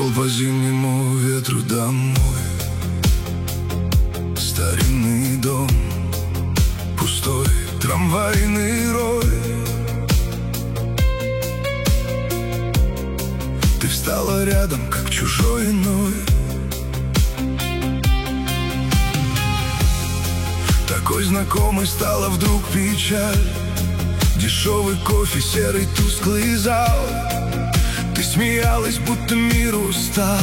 шел по зимнему ветру домой. Старинный дом, пустой трамвайный рой. Ты встала рядом, как чужой иной. Такой знакомой стала вдруг печаль. Дешевый кофе, серый тусклый зал. Ты смеялась, будто мир устал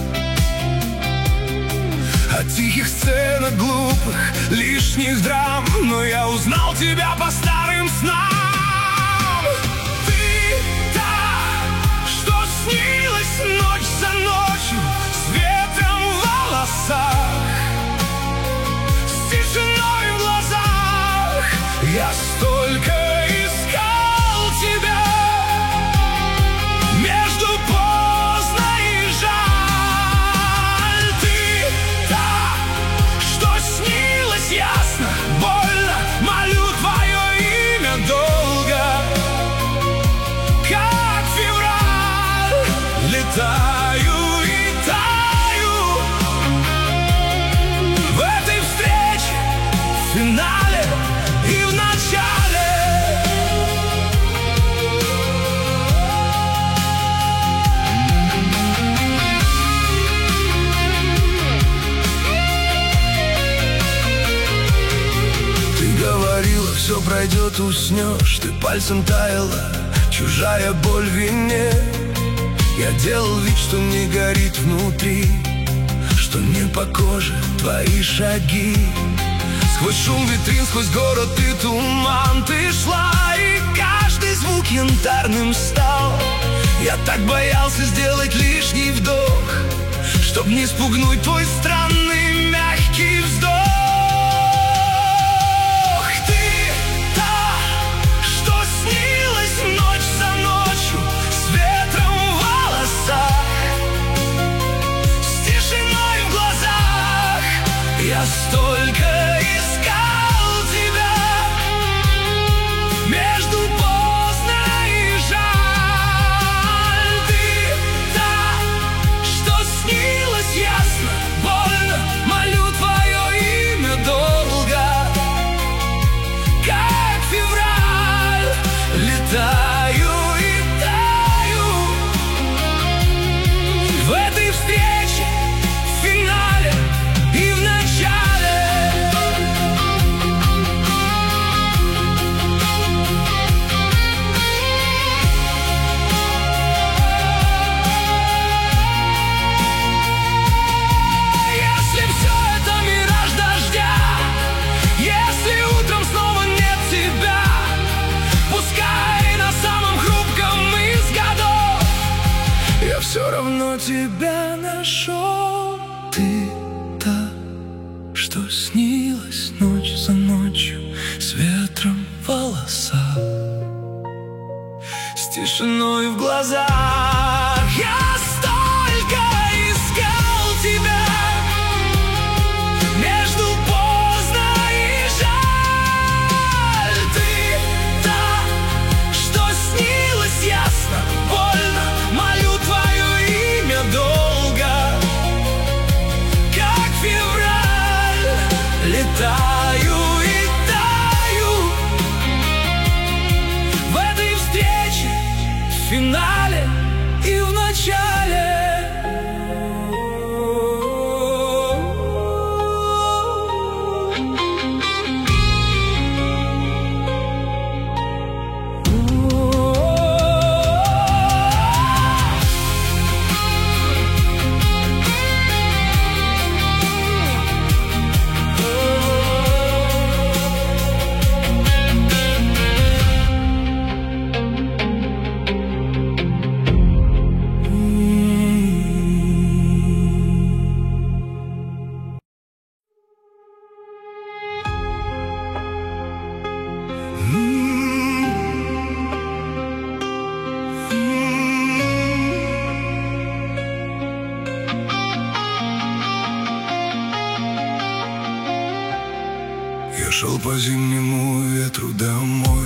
от тихих сцен, от глупых, лишних драм. Но я узнал тебя по старым снам. Ты та, что снилась ночь за ночью, с ветром в волосах, с тишиной в глазах. Я столько искал тебя между поздно и жаль. Ты та, что снилась ясно, больно. Молю твое имя долго, как февраль. Летаю и таю в этой встрече, в финале и в начале. Говорила, все пройдет, уснешь. Ты пальцем таяла, чужая боль в вине. Я делал вид, что не горит внутри, что не по коже твои шаги. Сквозь шум витрин, сквозь город и туман ты шла, и каждый звук янтарным стал. Я так боялся сделать лишний вдох, чтоб не спугнуть твой странный мягкий вздох. Я столько искал тебя между поздно и жаль. Ты та, что снилась ясно, больно. Молю твое имя долго, как февраль. Летаю и таю в этой встрече, в финале и в начале. Если все это мираж дождя, если утром снова нет тебя, пускай на самом хрупком из годов, я все равно тебя нашел. Ты та, что снилась ночь за ночью, с ветром в волосах, с тишиной в глазах. Я столько искал тебя между поздно и жаль. Ты та, что снилась ясно, больно. Молю твое имя долго, как февраль. Летаю и таю в этой встрече, в финале и в начале. Я шел по зимнему ветру домой.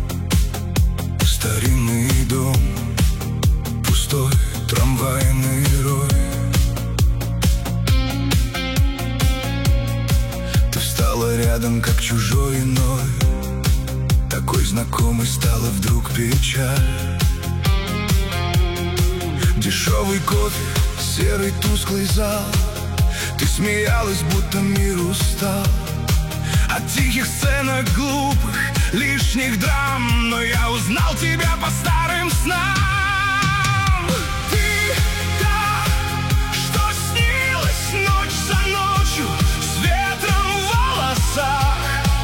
Старинный дом, пустой трамвайный как чужой иной. Такой знакомый стала вдруг печаль. Дешевый кофе, серый тусклый зал. Ты смеялась, будто мир устал от тихих сценок, глупых, лишних драм. Но я узнал тебя по старым снам. Ты та, что снилась ночь за ночью, с ветром в волосах,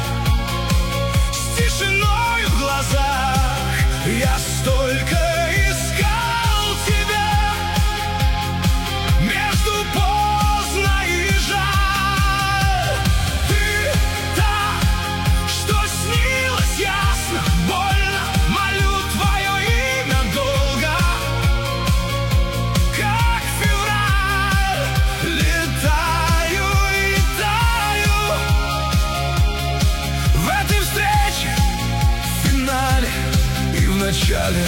с тишиной в глазах. Я столько искал тебя между поздно и жаль. Ты та, что снилась ясно, больно, молю твое имя долго, как февраль. Летаю и таю в этой встрече, в финале и в начале.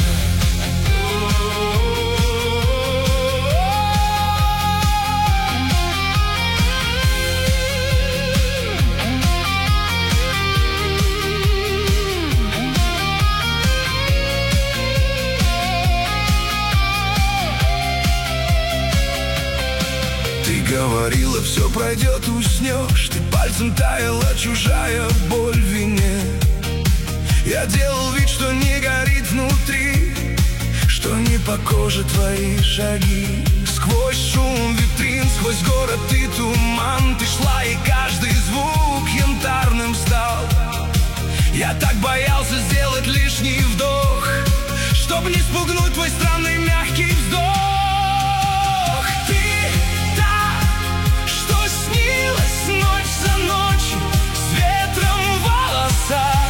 Ты говорила, все пройдет, уснешь. Ты пальцем таяла, чужая боль в вине. Я делал вид, что не горит внутри, что не по коже твои шаги. Сквозь шум витрин, сквозь город и туман ты шла, и каждый звук янтарным стал. Я так боялся сделать лишний вдох, чтоб не спугнуть твой странный мягкий вздох. Ты та, что снилась ночь за ночью, с ветром в волосах,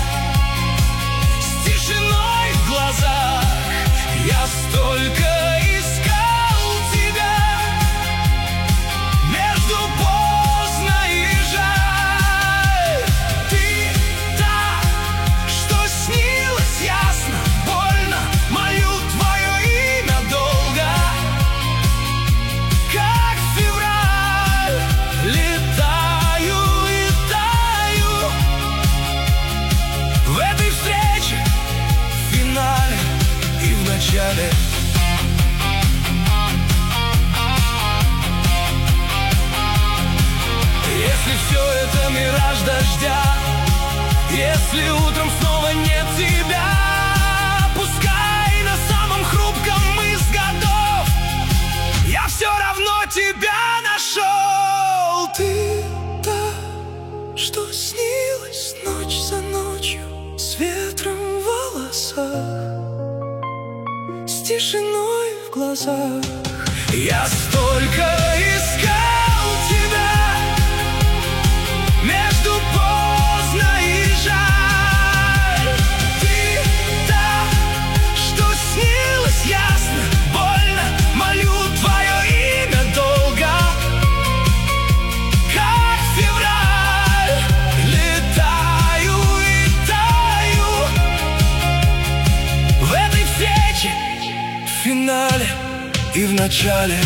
с тишиной в глазах. Я столько искал тебя между поздно и жаль. Ты та, что снилась ясно, больно, молю твое имя долго, как февраль. Летаю и таю в этой встрече, в финале и в начале. Если все это мираж дождя, если утром снова нет тебя, пускай на самом хрупком из годов я все равно тебя нашел. Ты та, что снилась ночь за ночью, с ветром в волосах, с тишиной в глазах. Я столько искал тебя между поздно и жаль. Ты та, что снилась ясно, больно, молю твое имя долго, как февраль. Летаю и таю в этой встрече, в финале и в начале.